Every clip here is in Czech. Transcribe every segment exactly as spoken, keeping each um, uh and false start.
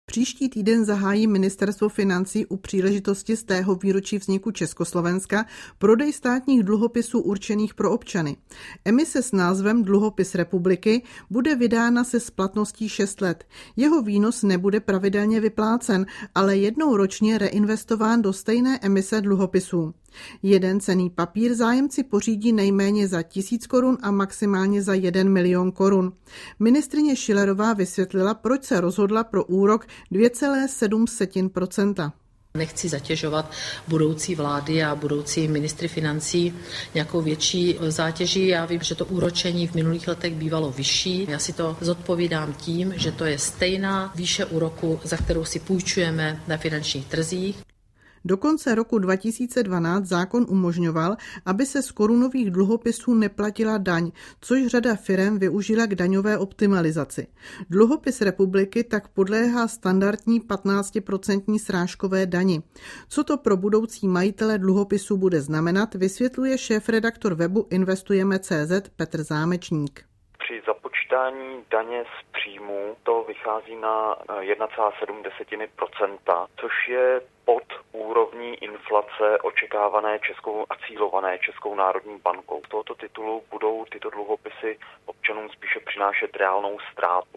Příští týden zahájí Ministerstvo financí u příležitosti stého výročí vzniku Československa prodej státních dluhopisů určených pro občany. Emise s názvem Dluhopis republiky bude vydána se splatností šest let. Jeho výnos nebude pravidelně vyplácen, ale jednou ročně reinvestován do stejné emise dluhopisů. Jeden cenný papír zájemci pořídí nejméně za tisíc korun a maximálně za jeden milion korun. Ministryně Schillerová vysvětlila, proč se rozhodla pro úrok dvě celá sedm procenta. Nechci zatěžovat budoucí vlády a budoucí ministry financí nějakou větší zátěží. Já vím, že to úročení v minulých letech bývalo vyšší. Já si to zodpovídám tím, že to je stejná výše úroku, za kterou si půjčujeme na finančních trzích. Do konce roku dva tisíce dvanáct zákon umožňoval, aby se z korunových dluhopisů neplatila daň, což řada firem využila k daňové optimalizaci. Dluhopis republiky tak podléhá standardní patnáctiprocentní srážkové dani. Co to pro budoucí majitele dluhopisů bude znamenat, vysvětluje šéfredaktor webu Investujeme tečka cé zet Petr Zámečník. Při započítání daně z příjmu to vychází na jedna celá sedm procenta, což je pod úrovní inflace očekávané českou a cílované Českou národní bankou. Z tohoto titulu budou tyto dluhopisy občanům spíše přinášet reálnou ztrátu.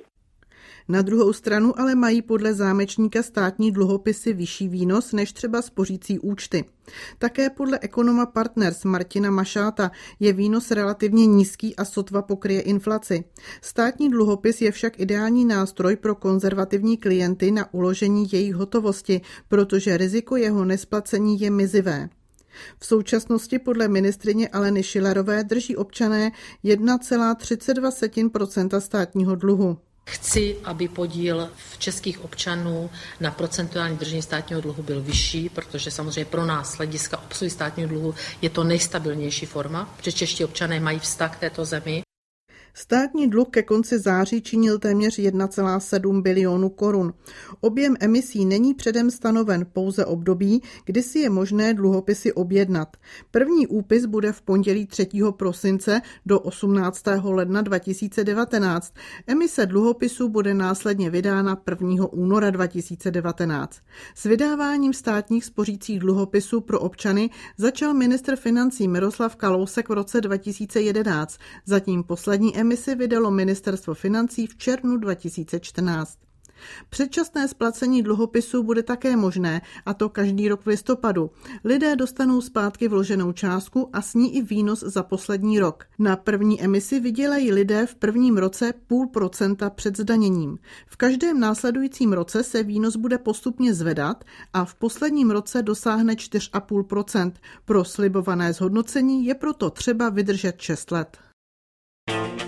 Na druhou stranu ale mají podle Zámečníka státní dluhopisy vyšší výnos než třeba spořící účty. Také podle ekonoma Partners Martina Mašáta je výnos relativně nízký a sotva pokryje inflaci. Státní dluhopis je však ideální nástroj pro konzervativní klienty na uložení jejich hotovosti, protože riziko jeho nesplacení je mizivé. V současnosti podle ministryně Aleny Schillerové drží občané jedna celá třicet dva procenta státního dluhu. Chci, aby podíl v českých občanů na procentuální držení státního dluhu byl vyšší, protože samozřejmě pro nás hlediska obsluhy státního dluhu je to nejstabilnější forma, protože čeští občané mají vztah k této zemi. Státní dluh ke konci září činil téměř jedna celá sedm bilionu korun. Objem emisí není předem stanoven, pouze období, kdy si je možné dluhopisy objednat. První úpis bude v pondělí třetího prosince do osmnáctého ledna dva tisíce devatenáct. Emise dluhopisů bude následně vydána prvního února dva tisíce devatenáct. S vydáváním státních spořících dluhopisů pro občany začal ministr financí Miroslav Kalousek v roce dva tisíce jedenáct. Zatím poslední emisi vydalo Ministerstvo financí v červnu dva tisíce čtrnáct. Předčasné splacení dluhopisů bude také možné, a to každý rok v listopadu. Lidé dostanou zpátky vloženou částku a s ní i výnos za poslední rok. Na první emisi vydělají lidé v prvním roce půl procenta před zdaněním. V každém následujícím roce se výnos bude postupně zvedat a v posledním roce dosáhne čtyři celá pět procenta. Pro slibované zhodnocení je proto třeba vydržet šest let.